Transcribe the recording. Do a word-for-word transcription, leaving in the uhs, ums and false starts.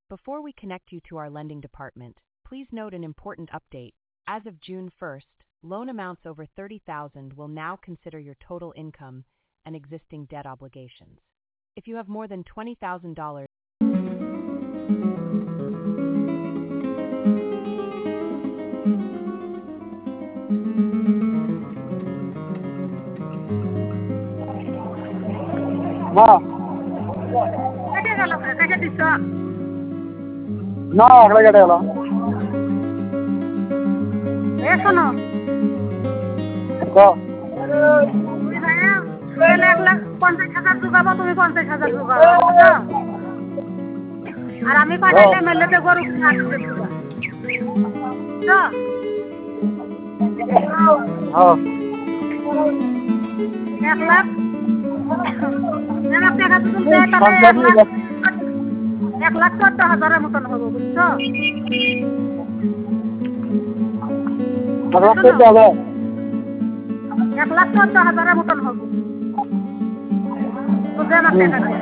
Before we connect you to our lending department, please note an important update. As of June first, loan amounts over thirty thousand dollars will now consider your total income and existing debt obligations. If you have more than twenty thousand dollars, हाँ कैसे गलत है कैसे दिशा ना अगला क्या डाला ये सुनो तो पहले एक लाख पंचाश हजार जुगाबो तुम्हें पंचाश हजार जुगाबो बुझছো আর আমি পাঠাইলে মেলেতে গরু কাটতে দিবা বুঝছো हाँ এক লাখ এক টাকা তো তুলতে তাহলে এক লাখ এক লাখ চোদ্দ হাজারের মতন হবে বুঝছো अगला क्या डाला এক লাখ চোদ্দ হাজারের মতন হবে বুঝে না টাকাটা